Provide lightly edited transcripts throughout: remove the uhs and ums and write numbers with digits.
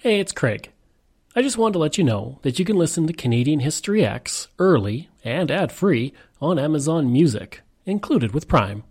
Hey, it's Craig. I just wanted to let you know that you can listen to Canadian History X early and ad-free on Amazon Music, included with Prime.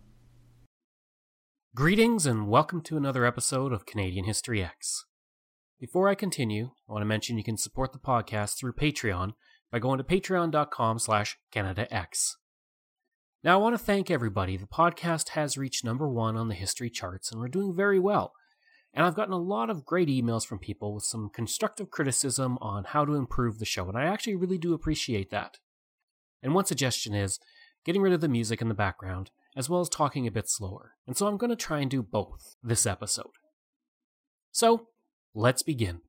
Greetings and welcome to another episode of Canadian History X. Before I continue, I want to mention you can support the podcast through Patreon by going to patreon.com/CanadaX. Now, I want to thank everybody. The podcast has reached number 1 on the history charts, and we're doing very well. And I've gotten a lot of great emails from people with some constructive criticism on how to improve the show, and I actually really do appreciate that. And one suggestion is getting rid of the music in the background, as well as talking a bit slower. And so I'm going to try and do both this episode. So, let's begin.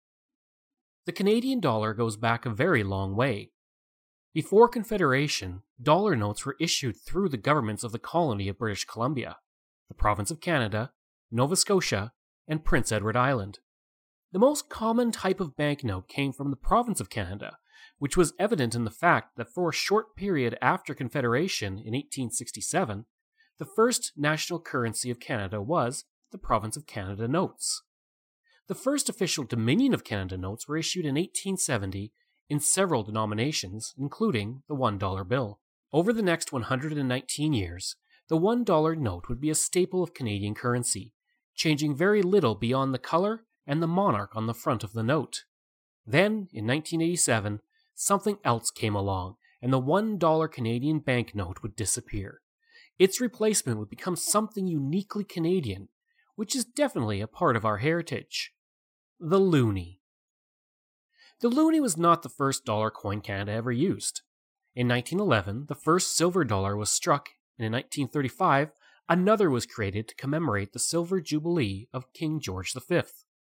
The Canadian dollar goes back a very long way. Before Confederation, dollar notes were issued through the governments of the colony of British Columbia, the province of Canada, Nova Scotia, and Prince Edward Island. The most common type of banknote came from the province of Canada, which was evident in the fact that for a short period after Confederation in 1867, the first national currency of Canada was the Province of Canada notes. The first official Dominion of Canada notes were issued in 1870 in several denominations, including the $1 bill. Over the next 119 years, the $1 note would be a staple of Canadian currency, changing very little beyond the color and the monarch on the front of the note. Then, in 1987, something else came along, and the $1 Canadian banknote would disappear. Its replacement would become something uniquely Canadian, which is definitely a part of our heritage. The loonie. The loonie was not the first dollar coin Canada ever used. In 1911, the first silver dollar was struck, and in 1935, another was created to commemorate the Silver Jubilee of King George V.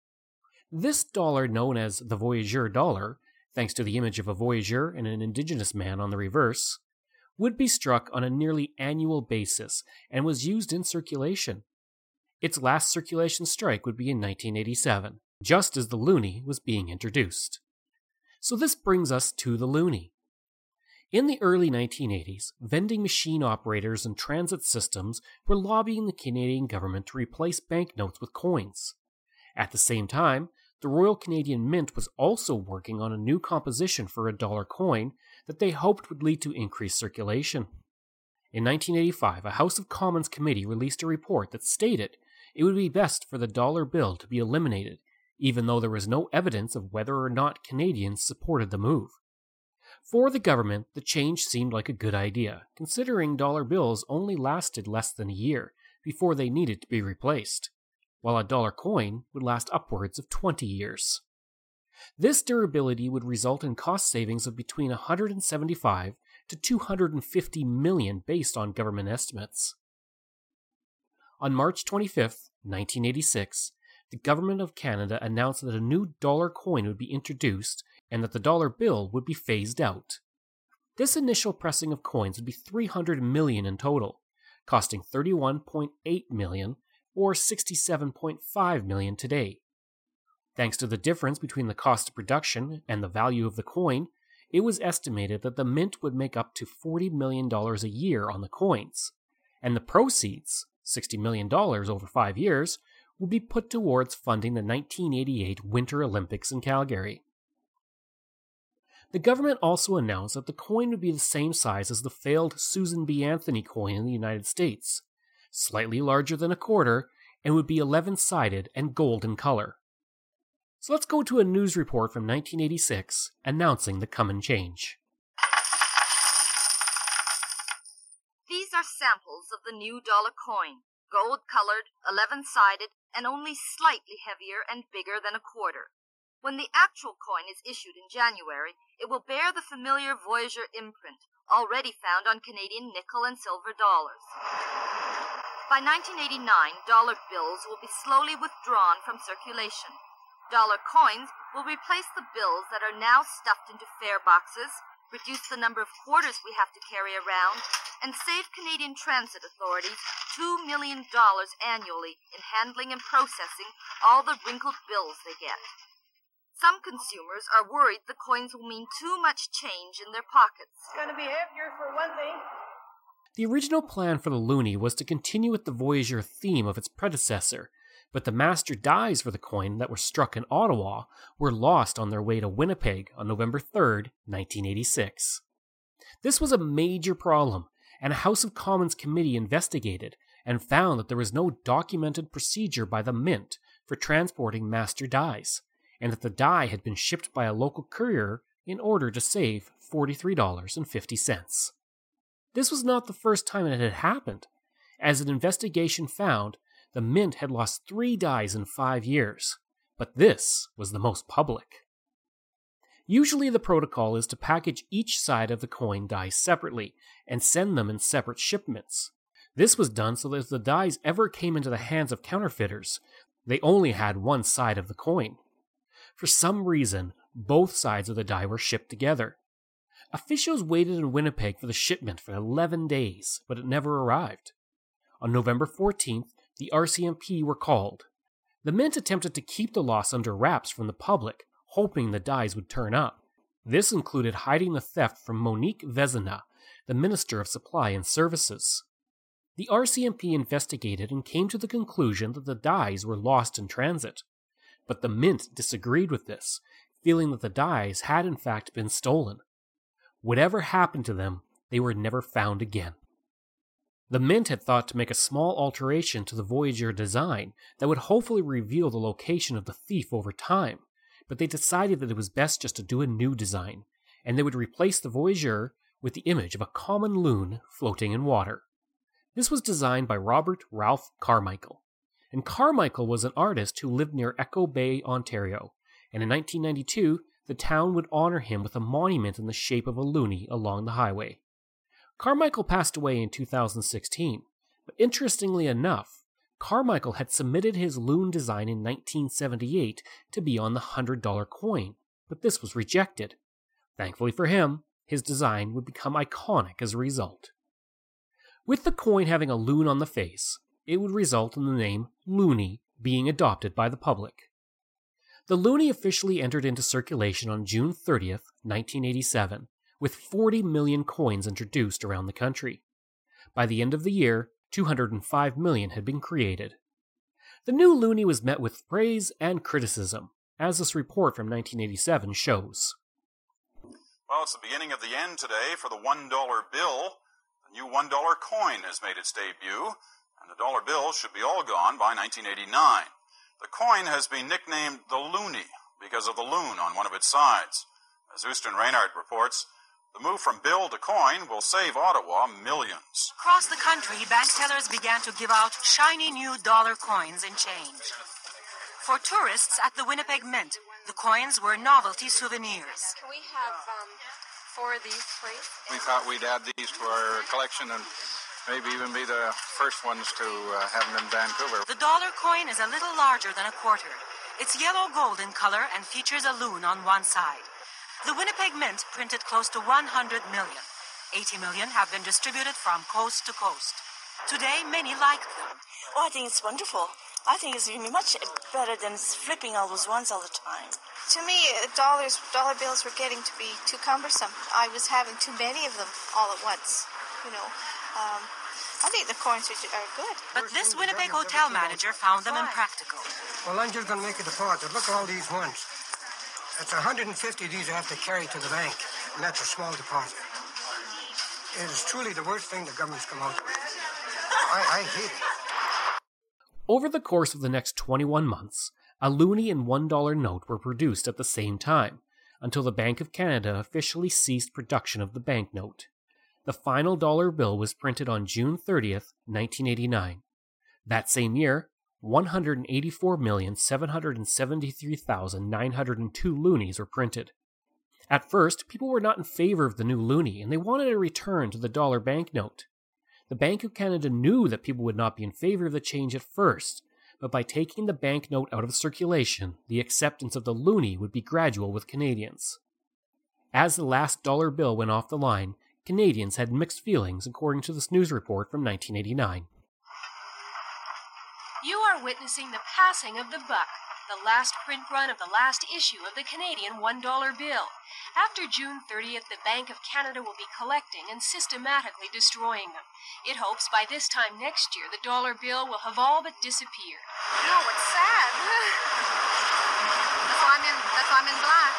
This dollar, known as the Voyageur dollar, thanks to the image of a voyageur and an indigenous man on the reverse, would be struck on a nearly annual basis and was used in circulation. Its last circulation strike would be in 1987, just as the loonie was being introduced. So this brings us to the loonie. In the early 1980s, vending machine operators and transit systems were lobbying the Canadian government to replace banknotes with coins. At the same time, the Royal Canadian Mint was also working on a new composition for a dollar coin that they hoped would lead to increased circulation. In 1985, a House of Commons committee released a report that stated it would be best for the dollar bill to be eliminated, even though there was no evidence of whether or not Canadians supported the move. For the government, the change seemed like a good idea, considering dollar bills only lasted less than a year before they needed to be replaced, while a dollar coin would last upwards of 20 years. This durability would result in cost savings of between $175 to $250 million based on government estimates. On March 25, 1986, the Government of Canada announced that a new dollar coin would be introduced and that the dollar bill would be phased out. This initial pressing of coins would be $300 million in total, costing $31.8 million or $67.5 million today. Thanks to the difference between the cost of production and the value of the coin, it was estimated that the mint would make up to $40 million a year on the coins, and the proceeds, $60 million over 5 years, would be put towards funding the 1988 Winter Olympics in Calgary. The government also announced that the coin would be the same size as the failed Susan B. Anthony coin in the United States, slightly larger than a quarter, and would be 11-sided and gold in color. So let's go to a news report from 1986 announcing the coming change. These are samples of the new dollar coin, gold-colored, 11-sided, and only slightly heavier and bigger than a quarter. When the actual coin is issued in January, it will bear the familiar Voyageur imprint, already found on Canadian nickel and silver dollars. By 1989, dollar bills will be slowly withdrawn from circulation. Dollar coins will replace the bills that are now stuffed into fare boxes, reduce the number of quarters we have to carry around, and save Canadian transit authorities $2 million annually in handling and processing all the wrinkled bills they get. Some consumers are worried the coins will mean too much change in their pockets. It's going to be heavier for one thing. The original plan for the loonie was to continue with the Voyageur theme of its predecessor, but the master dies for the coin that were struck in Ottawa were lost on their way to Winnipeg on November 3rd, 1986. This was a major problem, and a House of Commons committee investigated and found that there was no documented procedure by the Mint for transporting master dies, and that the die had been shipped by a local courier in order to save $43.50. This was not the first time it had happened. As an investigation found, the Mint had lost 3 dies in 5 years, but this was the most public. Usually the protocol is to package each side of the coin dies separately and send them in separate shipments. This was done so that if the dies ever came into the hands of counterfeiters, they only had one side of the coin. For some reason, both sides of the die were shipped together. Officials waited in Winnipeg for the shipment for 11 days, but it never arrived. On November 14th, the RCMP were called. The Mint attempted to keep the loss under wraps from the public, hoping the dies would turn up. This included hiding the theft from Monique Vezina, the Minister of Supply and Services. The RCMP investigated and came to the conclusion that the dies were lost in transit. But the Mint disagreed with this, feeling that the dies had in fact been stolen. Whatever happened to them, they were never found again. The Mint had thought to make a small alteration to the Voyager design that would hopefully reveal the location of the thief over time, but they decided that it was best just to do a new design, and they would replace the Voyager with the image of a common loon floating in water. This was designed by Robert Ralph Carmichael, and Carmichael was an artist who lived near Echo Bay, Ontario, and in 1992, the town would honor him with a monument in the shape of a loonie along the highway. Carmichael passed away in 2016, but interestingly enough, Carmichael had submitted his loon design in 1978 to be on the $100 coin, but this was rejected. Thankfully for him, his design would become iconic as a result. With the coin having a loon on the face, it would result in the name loonie being adopted by the public. The loonie officially entered into circulation on June 30th, 1987, with 40 million coins introduced around the country. By the end of the year, 205 million had been created. The new loonie was met with praise and criticism, as this report from 1987 shows. Well, it's the beginning of the end today for the $1 bill. The new $1 coin has made its debut, and the dollar bill should be all gone by 1989. The coin has been nicknamed the loonie because of the loon on one of its sides. As Houston Reinhardt reports, the move from bill to coin will save Ottawa millions. Across the country, bank tellers began to give out shiny new dollar coins and change. For tourists at the Winnipeg Mint, the coins were novelty souvenirs. Can we have 4 of these, please? We thought we'd add these to our collection and maybe even be the first ones to have them in Vancouver. The dollar coin is a little larger than a quarter. It's yellow-gold in color and features a loon on one side. The Winnipeg Mint printed close to 100 million. 80 million have been distributed from coast to coast. Today, many like them. Oh, I think it's wonderful. I think it's really much better than flipping all those ones all the time. To me, dollar bills were getting to be too cumbersome. I was having too many of them all at once, I think the coins are good. But this Winnipeg hotel manager found them impractical. Well, I'm just going to make a deposit. Look at all these ones. It's 150 of these I have to carry to the bank, and that's a small deposit. It is truly the worst thing the government's come out with. I hate it. Over the course of the next 21 months, a loonie and $1 note were produced at the same time, until the Bank of Canada officially ceased production of the banknote. The final dollar bill was printed on June 30th, 1989. That same year, 184,773,902 loonies were printed. At first, people were not in favor of the new loonie, and they wanted a return to the dollar banknote. The Bank of Canada knew that people would not be in favor of the change at first, but by taking the banknote out of circulation, the acceptance of the loonie would be gradual with Canadians. As the last dollar bill went off the line, Canadians had mixed feelings, according to this news report from 1989. You are witnessing the passing of the buck, the last print run of the last issue of the Canadian $1 bill. After June 30th, the Bank of Canada will be collecting and systematically destroying them. It hopes by this time next year the dollar bill will have all but disappeared. No, it's sad. That's why I'm in black.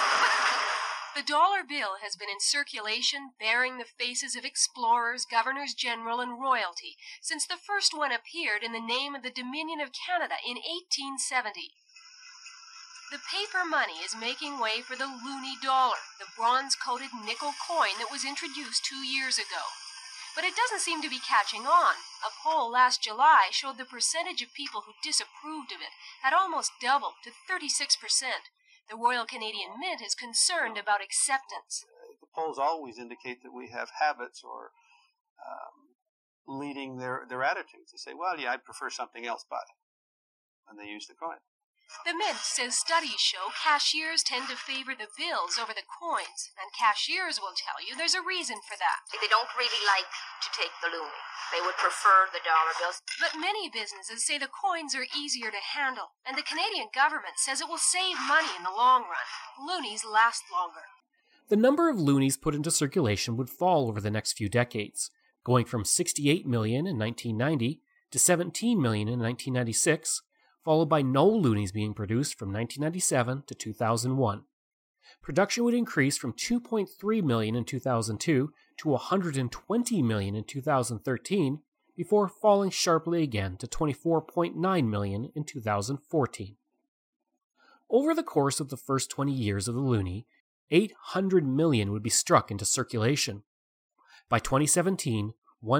The dollar bill has been in circulation, bearing the faces of explorers, governors general, and royalty since the first one appeared in the name of the Dominion of Canada in 1870. The paper money is making way for the loonie dollar, the bronze-coated nickel coin that was introduced 2 years ago. But it doesn't seem to be catching on. A poll last July showed the percentage of people who disapproved of it had almost doubled to 36%. The Royal Canadian Mint is concerned about acceptance. The polls always indicate that we have habits or leading their attitudes. They say, well, yeah, I prefer something else, but, and they use the coin. The Mint says studies show cashiers tend to favor the bills over the coins, and cashiers will tell you there's a reason for that. They don't really like to take the loonie. They would prefer the dollar bills. But many businesses say the coins are easier to handle, and the Canadian government says it will save money in the long run. Loonies last longer. The number of loonies put into circulation would fall over the next few decades, going from 68 million in 1990 to 17 million in 1996, followed by no loonies being produced from 1997 to 2001. Production would increase from 2.3 million in 2002 to 120 million in 2013, before falling sharply again to 24.9 million in 2014. Over the course of the first 20 years of the loonie, 800 million would be struck into circulation. By 2017,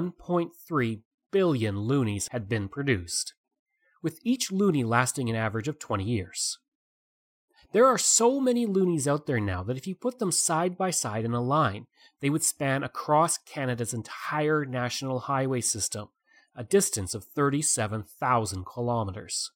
1.3 billion loonies had been produced, with each loonie lasting an average of 20 years. There are so many loonies out there now that if you put them side by side in a line, they would span across Canada's entire national highway system, a distance of 37,000 kilometers.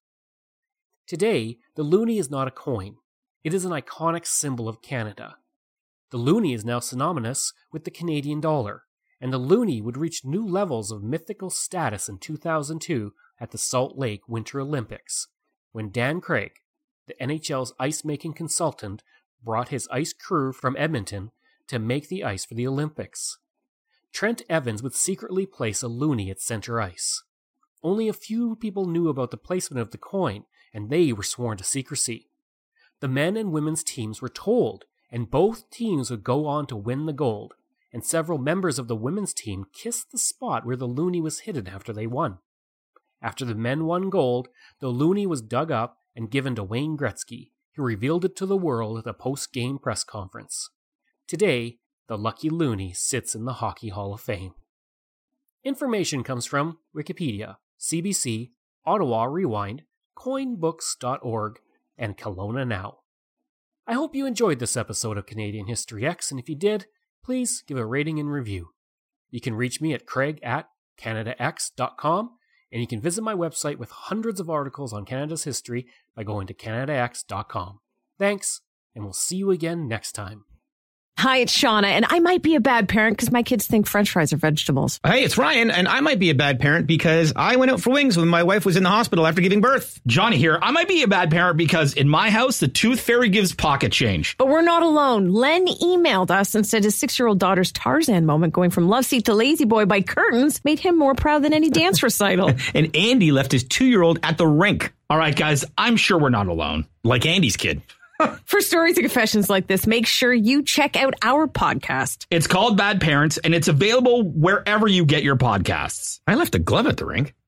Today, the loonie is not a coin. It is an iconic symbol of Canada. The loonie is now synonymous with the Canadian dollar, and the loonie would reach new levels of mythical status in 2002 at the Salt Lake Winter Olympics, when Dan Craig, the NHL's ice-making consultant, brought his ice crew from Edmonton to make the ice for the Olympics. Trent Evans would secretly place a loonie at center ice. Only a few people knew about the placement of the coin, and they were sworn to secrecy. The men and women's teams were told, and both teams would go on to win the gold, and several members of the women's team kissed the spot where the loonie was hidden after they won. After the men won gold, the loonie was dug up and given to Wayne Gretzky, who revealed it to the world at a post-game press conference. Today, the lucky loonie sits in the Hockey Hall of Fame. Information comes from Wikipedia, CBC, Ottawa Rewind, coinbooks.org, and Kelowna Now. I hope you enjoyed this episode of Canadian History X, and if you did, please give a rating and review. You can reach me at craig@canadax.com, and you can visit my website with hundreds of articles on Canada's history by going to canadax.com. Thanks, and we'll see you again next time. Hi, it's Shauna, and I might be a bad parent because my kids think French fries are vegetables. Hey, it's Ryan, and I might be a bad parent because I went out for wings when my wife was in the hospital after giving birth. Johnny here. I might be a bad parent because in my house, the tooth fairy gives pocket change. But we're not alone. Len emailed us and said his 6-year-old daughter's Tarzan moment going from love seat to lazy boy by curtains made him more proud than any dance recital. And Andy left his 2-year-old at the rink. All right, guys, I'm sure we're not alone. Like Andy's kid. For stories and confessions like this, make sure you check out our podcast. It's called Bad Parents, and it's available wherever you get your podcasts. I left a glove at the rink.